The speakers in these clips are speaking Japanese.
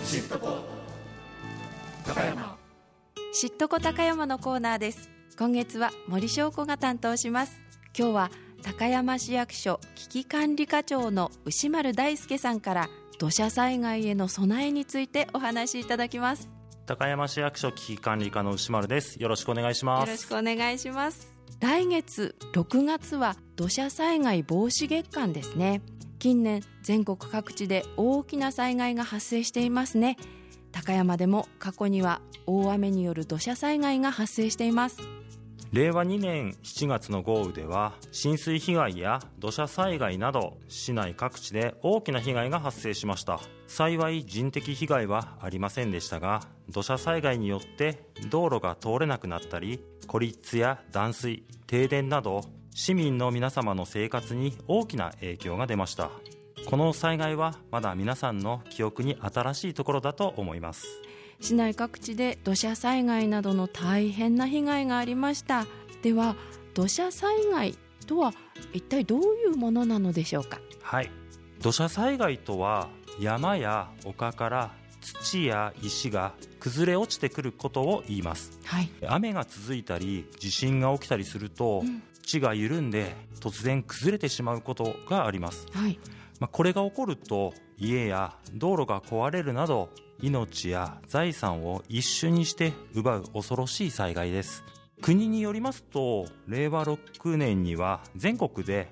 知床高山。 知床高山のコーナーです。今月は森翔子が担当します。今日は高山市役所危機管理課長の牛丸大輔さんから土砂災害への備えについてお話しいただきます。 高山市役所危機管理課の牛丸です。よろしくお願いします。 よろしくお願いします。来月6月は土砂災害防止月間ですね。近年全国各地で大きな災害が発生していますね。高山でも過去には大雨による土砂災害が発生しています。 令和2年7月の豪雨では浸水被害や土砂災害など市内各地で大きな被害が発生しました。幸い人的被害はありませんでしたが、土砂災害によって道路が通れなくなったり、孤立や断水、停電など市民の皆様の生活に大きな影響が出ました。この災害はまだ皆さんの記憶に新しいところだと思います。 市内各地で土砂災害などの大変な被害がありました。では土砂災害とは一体どういうものなのでしょうか。 はい、土砂災害とは山や丘から土や石が崩れ落ちてくることを言います。 はい、 雨が続いたり地震が起きたりすると、地が緩んで突然崩れてしまうことがあります。 はい、 これが起こると家や道路が壊れるなど命や財産を一瞬にして奪う恐ろしい災害です。国によりますと令和6年には全国で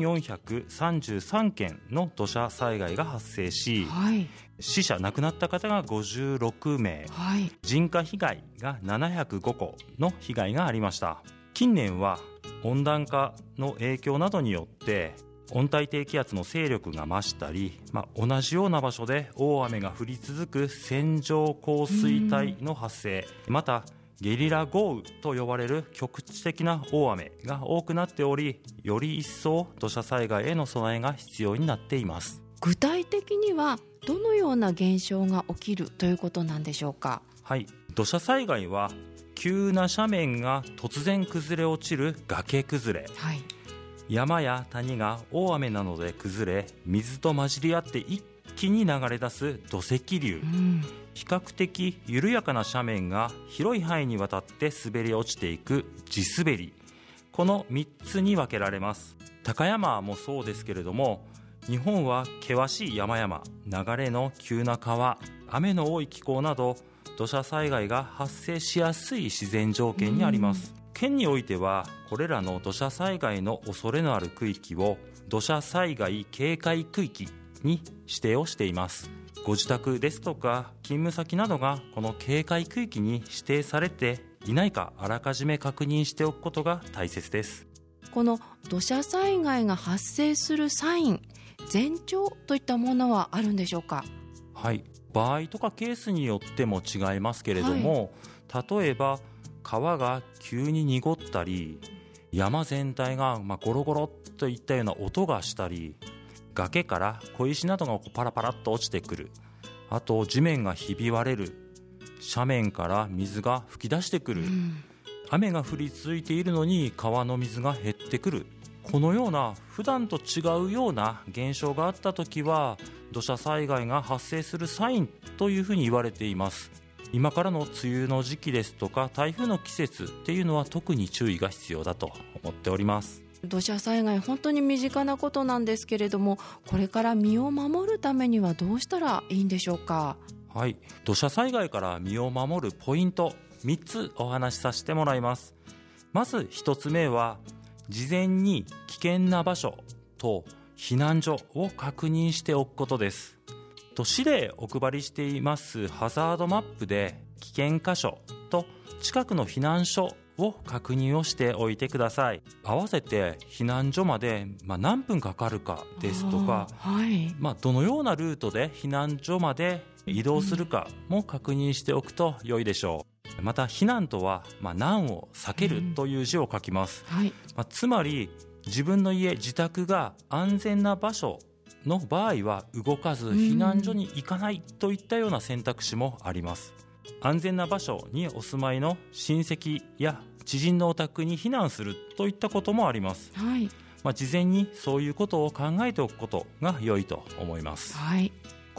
1433件の土砂災害が発生し、 はい、 死者亡くなった方が56名、 はい、 人家被害が705個の被害がありました。近年は温暖化の影響などによって温帯低気圧の勢力が増したり、同じような場所で大雨が降り続く線状降水帯の発生、またゲリラ豪雨と呼ばれる局地的な大雨が多くなっており、より一層土砂災害への備えが必要になっています。 具体的にはどのような現象が起きるということなんでしょうか。 はい、土砂災害は急な斜面が突然崩れ落ちる崖崩れ、 はい、 山や谷が大雨などで崩れ水と混じり合って一気に流れ出す土石流、比較的緩やかな斜面が広い範囲にわたって滑り落ちていく地滑り、この3つに分けられます。高山もそうですけれども、日本は険しい山々、流れの急な川、雨の多い気候など土砂災害が発生しやすい自然条件にあります。県においてはこれらの土砂災害の恐れのある区域を土砂災害警戒区域に指定をしています。ご自宅ですとか勤務先などがこの警戒区域に指定されていないか、あらかじめ確認しておくことが大切です。 この土砂災害が発生するサイン、前兆といったものはあるんでしょうか。 はい、場合とかケースによっても違いますけれども、例えば川が急に濁ったり、山全体がゴロゴロといったような音がしたり、崖から小石などがパラパラっと落ちてくる、あと地面がひび割れる、斜面から水が噴き出してくる、雨が降り続いているのに川の水が減ってくる、このような普段と違うような現象があったときは土砂災害が発生するサインというふうに言われています。今からの梅雨の時期ですとか台風の季節っていうのは特に注意が必要だと思っております。 土砂災害本当に身近なことなんですけれども、これから身を守るためにはどうしたらいいんでしょうか。 はい、土砂災害から身を守るポイント3つお話しさせてもらいます。まず1つ目は事前に危険な場所と避難所を確認しておくことです。市でお配りしていますハザードマップで危険箇所と近くの避難所を確認をしておいてください。合わせて避難所まで何分かかるかですとか、どのようなルートで避難所まで移動するかも確認しておくと良いでしょう。また避難とは難を避けるという字を書きます。つまり自分の家、自宅が安全な場所の場合は動かず避難所に行かないといったような選択肢もあります。安全な場所にお住まいの親戚や知人のお宅に避難するといったこともあります。事前にそういうことを考えておくことが良いと思います。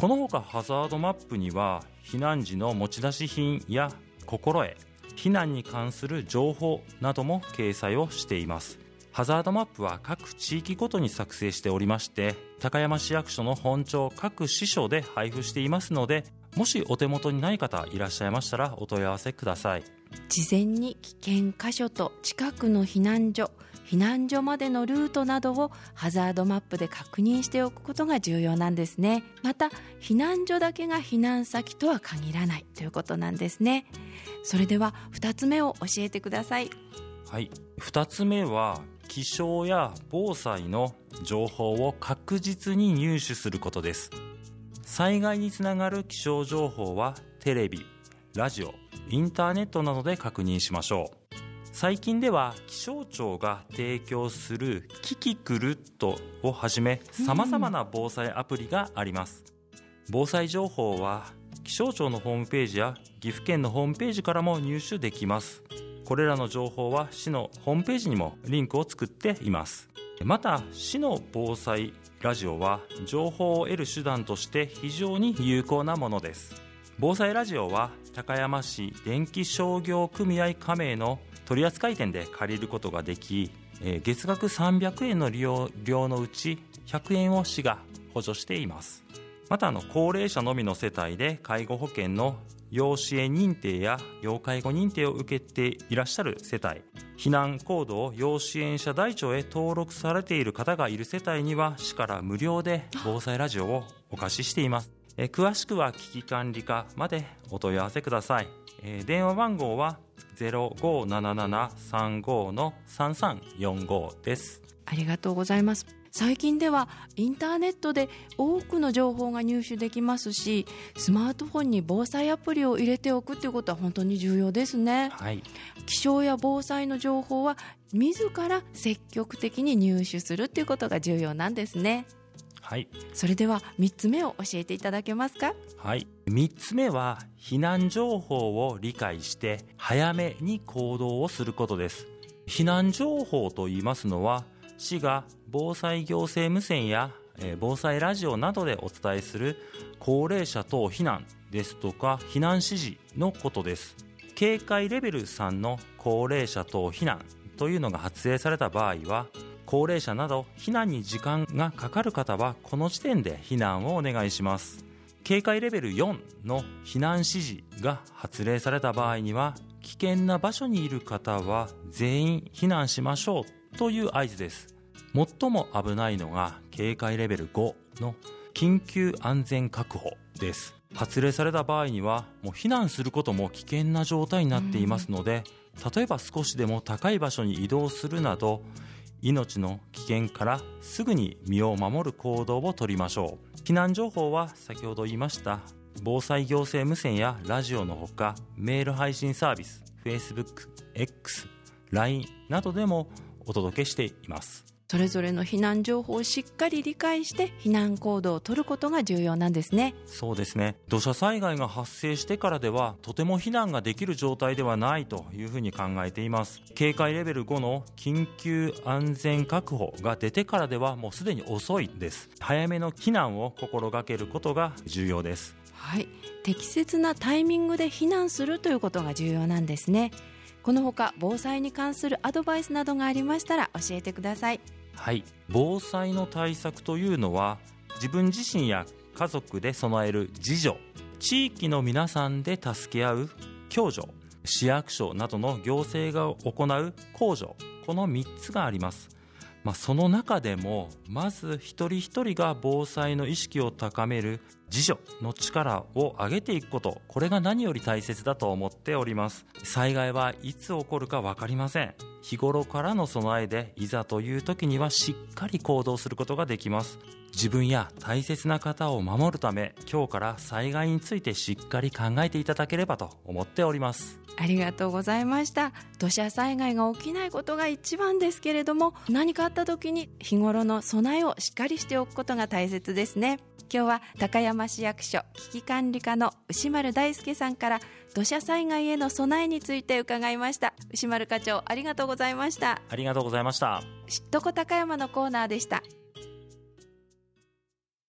このほかハザードマップには避難時の持ち出し品や心得、避難に関する情報なども掲載をしています。ハザードマップは各地域ごとに作成しておりまして、高山市役所の本庁各支所で配布していますので、もしお手元にない方いらっしゃいましたらお問い合わせください。 事前に危険箇所と近くの避難所までのルートなどをハザードマップで確認しておくことが重要なんですね。また避難所だけが避難先とは限らないということなんですね。それでは2つ目を教えてください。 はい、2つ目は気象や防災の情報を確実に入手することです。災害につながる気象情報はテレビ、ラジオ、インターネットなどで確認しましょう。最近では気象庁が提供するキキクルトをはじめ様々な防災アプリがあります。防災情報は気象庁のホームページや岐阜県のホームページからも入手できます。これらの情報は市のホームページにもリンクを作っています。また市の防災ラジオは情報を得る手段として非常に有効なものです。防災ラジオは高山市電気商業組合加盟の取扱店で借りることができ、月額300円の利用料のうち100円を市が補助しています。また高齢者のみの世帯で介護保険の要支援認定や要介護認定を受けていらっしゃる世帯、避難行動要支援者台帳へ登録されている方がいる世帯には市から無料で防災ラジオをお貸ししています。詳しくは危機管理課までお問い合わせください。電話番号は 057735-3345 です。 ありがとうございます。最近ではインターネットで多くの情報が入手できますし、スマートフォンに防災アプリを入れておくということは本当に重要ですね。 はい、 気象や防災の情報は自ら積極的に入手するということが重要なんですね。 はい、 それでは3つ目を教えていただけますか。 はい、3つ目は避難情報を理解して早めに行動をすることです。避難情報といいますのは市が防災行政無線や防災ラジオなどでお伝えする高齢者等避難ですとか避難指示のことです。警戒レベル3の高齢者等避難というのが発令された場合は、高齢者など避難に時間がかかる方はこの時点で避難をお願いします。警戒レベル4の避難指示が発令された場合には、危険な場所にいる方は全員避難しましょうという合図です。最も危ないのが警戒レベル5の緊急安全確保です。発令された場合にはもう避難することも危険な状態になっていますので、例えば少しでも高い場所に移動するなど命の危険からすぐに身を守る行動をとりましょう。避難情報は先ほど言いました防災行政無線やラジオのほか、メール配信サービス Facebook、X、LINE などでもお届けしています。 それぞれの避難情報をしっかり理解して避難行動を取ることが重要なんですね。 そうですね。土砂災害が発生してからではとても避難ができる状態ではないというふうに考えています。警戒レベル5の緊急安全確保が出てからではもうすでに遅いです。早めの避難を心がけることが重要です。 はい、適切なタイミングで避難するということが重要なんですね。このほか防災に関するアドバイスなどがありましたら教えてください。 はい、防災の対策というのは自分自身や家族で備える自助、地域の皆さんで助け合う共助、市役所などの行政が行う公助、この3つがあります。その中でもまず一人一人が防災の意識を高める自助の力を上げていくこと、これが何より大切だと思っております。災害はいつ起こるか分かりません。日頃からの備えでいざという時にはしっかり行動することができます。自分や大切な方を守るため、今日から災害についてしっかり考えていただければと思っております。 ありがとうございました。土砂災害が起きないことが一番ですけれども、何かあった時に日頃の備えをしっかりしておくことが大切ですね。今日は高山市役所危機管理課の牛丸大輔さんから土砂災害への備えについて伺いました。牛丸課長、ありがとうございました。 ありがとうございました。 知っとこ高山のコーナーでした。